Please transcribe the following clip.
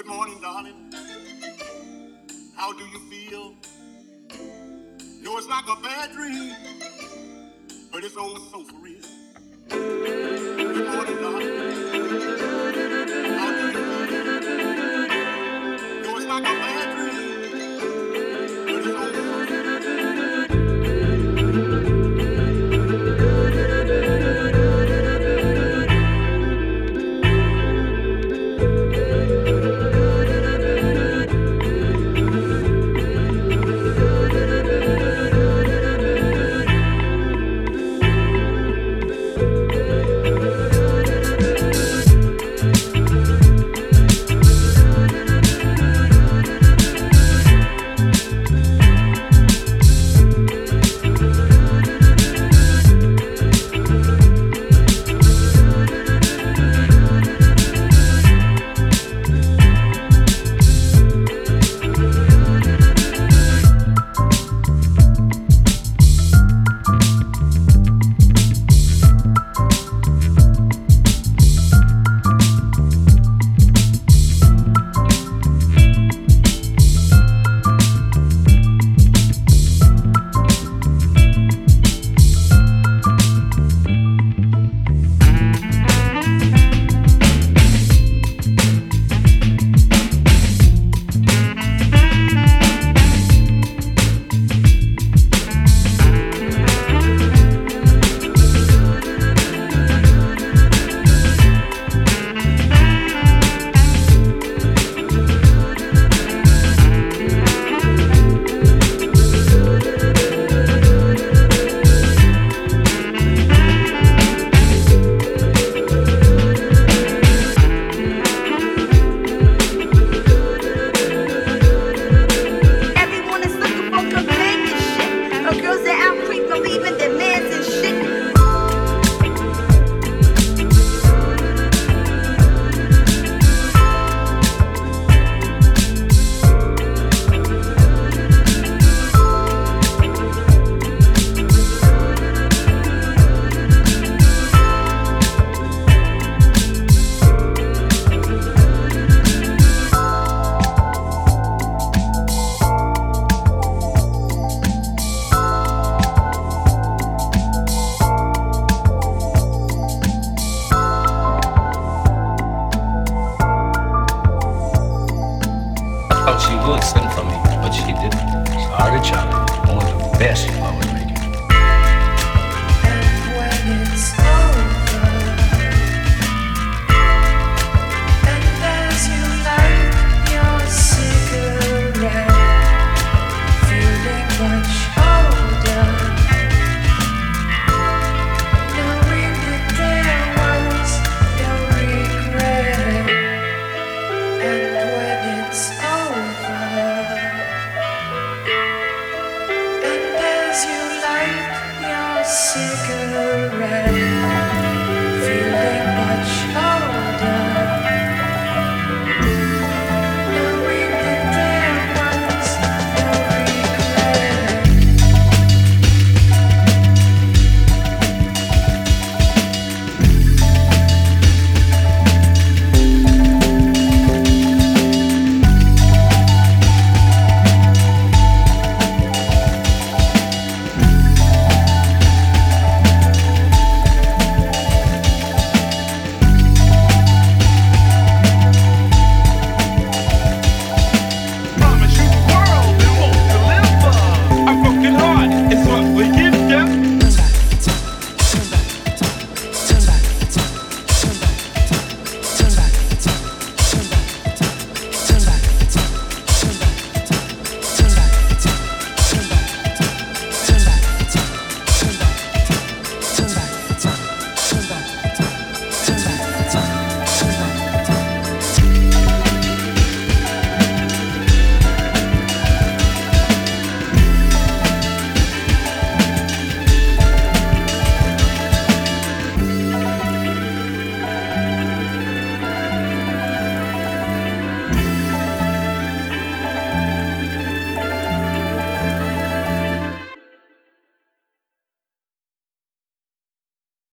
Good morning, darling. How do you feel? No, it's like a bad dream, but it's oh so for real. Good morning, darling. How do you feel? No, it's like a bad dream, but it's oh so for real. She would send for me, but she didn't. Sorry, Charlie. One of the best.